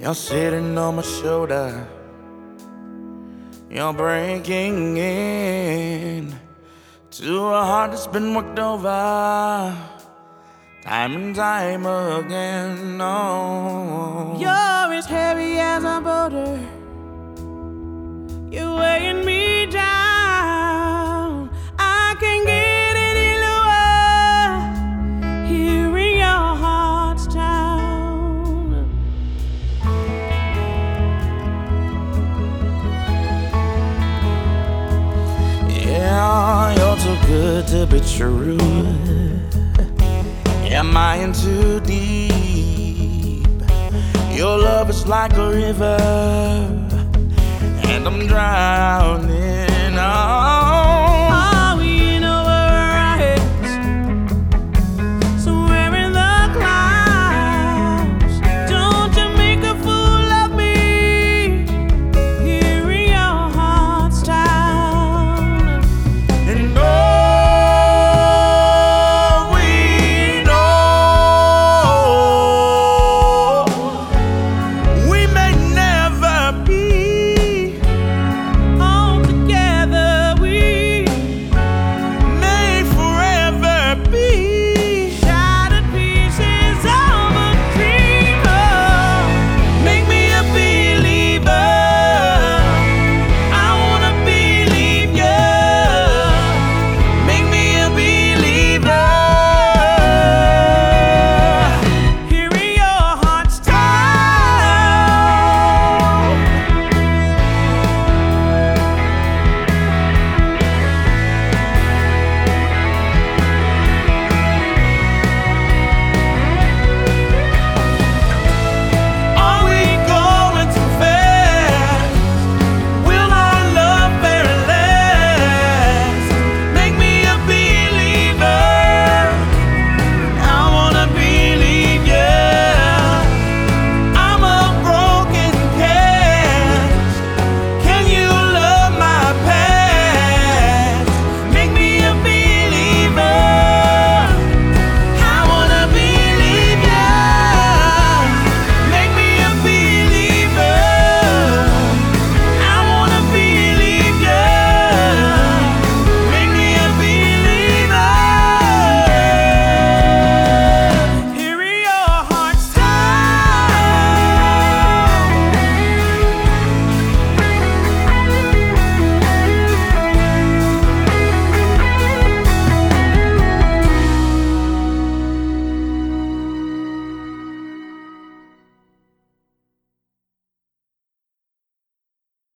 You're sitting on my shoulder. You're breaking in to a heart that's been worked over time and time again. Oh, you're as heavy as a boulder. You're weighing me down. I can't get any lower. Hearing your heart's sound. yeah, you're too good to be true. Am I in too deep? Your love is like a river, and I'm drowning. Oh,